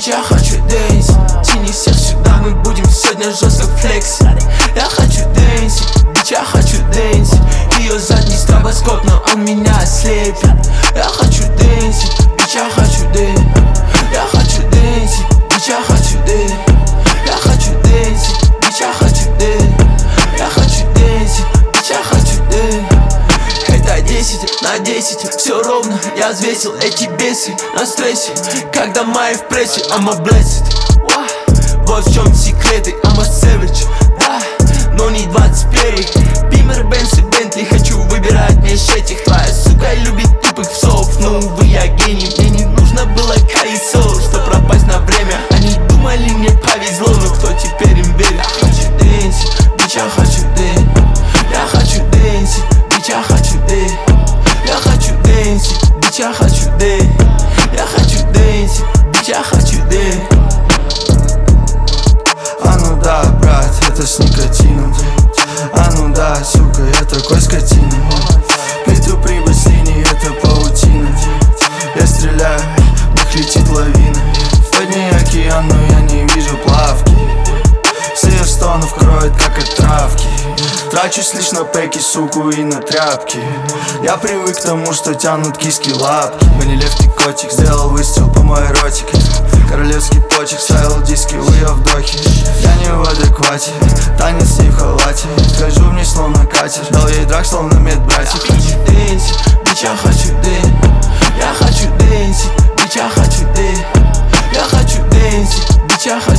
бич, я хочу дэнсить. Тяни всех сюда, мы будем сегодня жестко флексить. Я хочу дэнсить, бич, я хочу дэнсить. Ее задний стробоскоп, но он меня ослепит. Я хочу дэнсить, бич, я хочу дэнсить. Я хочу дэнсить, бич, я хочу дэнсить. Я хочу дэнсить, бич, я хочу дэнсить. Я хочу дэнсить, бич, я хочу дэнсить. Это 10 на 10, все ровно, я взвесил эти бесы на стрессе. Когда мои в прессе, I'm a blessed. Вот в чем секреты, I'm a savage. Да, но не 21. Бимер, Бенс и Бентли, хочу выбирать меж этих. Твоя сука любит тупых псов, но увы, я гений. Мне не нужно было колесо, чтоб пропасть на время. Они думали, мне повезло, но кто теперь им верит? Я хочу дэнсить, бич, я хочу дэнсить. Я хочу дэнсить, бич, я хочу дэнсить. Я хочу дэнсить, бич, я хочу дэнсить. Я хочу дэнсить, бич, я хочу дэнсить. А ну да, брат, это с никотином. А ну да, сука, я такой скотина. Пету прибыль с линии, это паутина. Я стреляю, в них летит лавина. Под ней океан, но я не вижу плавки. Сыр стонов кроет, как от травки. Трачусь лишь на пеки, суку и на тряпки. Я привык к тому, что тянут киски лапки. Мы не лев, ты котик, сделал выстрел по моей ротике. Королевский почек, ставил диски в ее вдохе. Я не в адеквате, танец не в халате. Скажу мне словно катер, дал ей драк, словно медбратик. Я хочу дэнсить, бич, я хочу дэнсить. Я хочу дэнсить, бич, я хочу дэнсить. Я хочу дэнсить, бич, я хочу